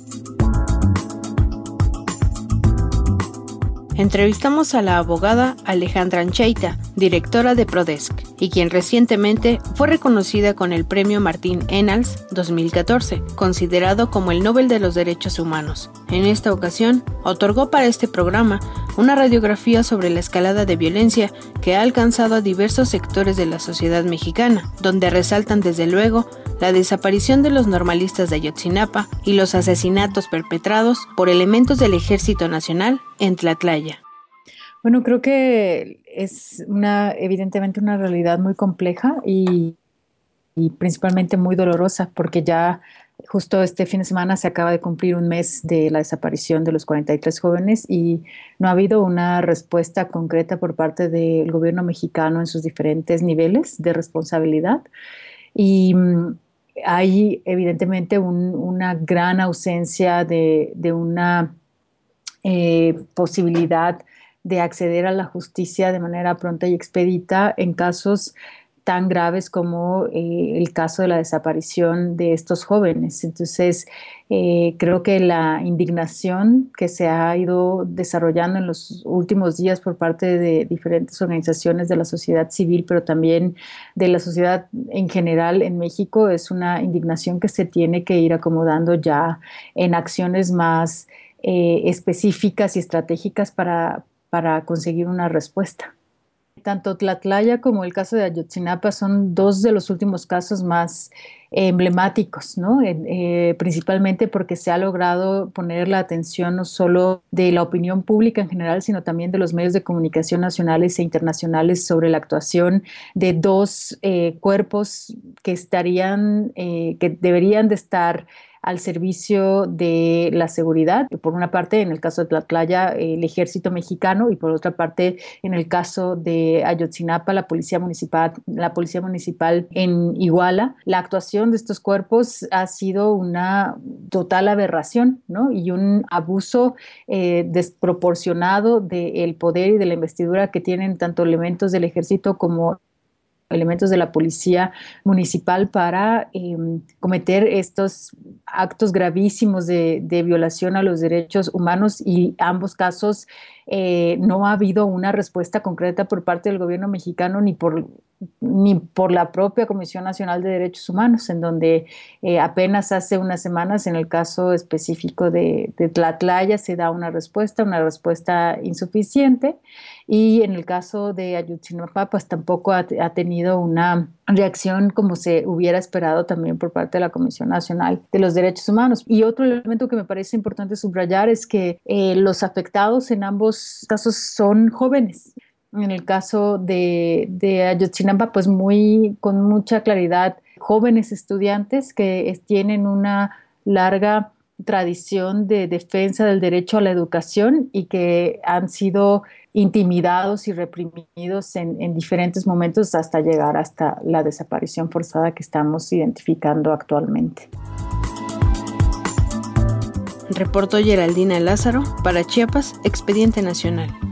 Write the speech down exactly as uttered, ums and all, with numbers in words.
Entrevistamos a la abogada Alejandra Anchaita, directora de Prodesc, y quien recientemente fue reconocida con el Premio Martín Ennals dos mil catorce, considerado como el Nobel de los Derechos Humanos. En esta ocasión, otorgó para este programa una radiografía sobre la escalada de violencia que ha alcanzado a diversos sectores de la sociedad mexicana, donde resaltan desde luego la desaparición de los normalistas de Ayotzinapa y los asesinatos perpetrados por elementos del Ejército Nacional en Tlatlaya. Bueno, creo que es una, evidentemente una realidad muy compleja y, y principalmente muy dolorosa, porque ya justo este fin de semana se acaba de cumplir un mes de la desaparición de los cuarenta y tres jóvenes y no ha habido una respuesta concreta por parte del gobierno mexicano en sus diferentes niveles de responsabilidad. Y hay evidentemente un, una gran ausencia de, de una eh, posibilidad de acceder a la justicia de manera pronta y expedita en casos tan graves como eh, el caso de la desaparición de estos jóvenes. Entonces, eh, creo que la indignación que se ha ido desarrollando en los últimos días por parte de diferentes organizaciones de la sociedad civil, pero también de la sociedad en general en México, es una indignación que se tiene que ir acomodando ya en acciones más eh, específicas y estratégicas para, para conseguir una respuesta. Tanto Tlatlaya como el caso de Ayotzinapa son dos de los últimos casos más eh, emblemáticos, ¿no? Eh, eh, principalmente porque se ha logrado poner la atención no solo de la opinión pública en general, sino también de los medios de comunicación nacionales e internacionales sobre la actuación de dos eh, cuerpos que estarían, eh, que deberían de estar al servicio de la seguridad, por una parte en el caso de Tlatlaya el ejército mexicano y por otra parte en el caso de Ayotzinapa la policía municipal, la policía municipal en Iguala. La actuación de estos cuerpos ha sido una total aberración, ¿no? Y un abuso eh, desproporcionado del poder y de la investidura que tienen tanto elementos del ejército como elementos de la policía municipal para eh, cometer estos actos gravísimos de, de violación a los derechos humanos, y ambos casos eh, no ha habido una respuesta concreta por parte del gobierno mexicano ni por, ni por la propia Comisión Nacional de Derechos Humanos, en donde eh, apenas hace unas semanas en el caso específico de, de Tlatlaya se da una respuesta, una respuesta insuficiente, y en el caso de Ayotzinapa pues tampoco ha, ha tenido una reacción como se hubiera esperado también por parte de la Comisión Nacional de los Derechos Humanos. Y otro elemento que me parece importante subrayar es que eh, los afectados en ambos casos son jóvenes. En el caso de, de Ayotzinapa, pues muy, con mucha claridad, jóvenes estudiantes que es, tienen una larga tradición de defensa del derecho a la educación y que han sido intimidados y reprimidos en, en diferentes momentos hasta llegar hasta la desaparición forzada que estamos identificando actualmente. Reportó Geraldina Lázaro para Chiapas, Expediente Nacional.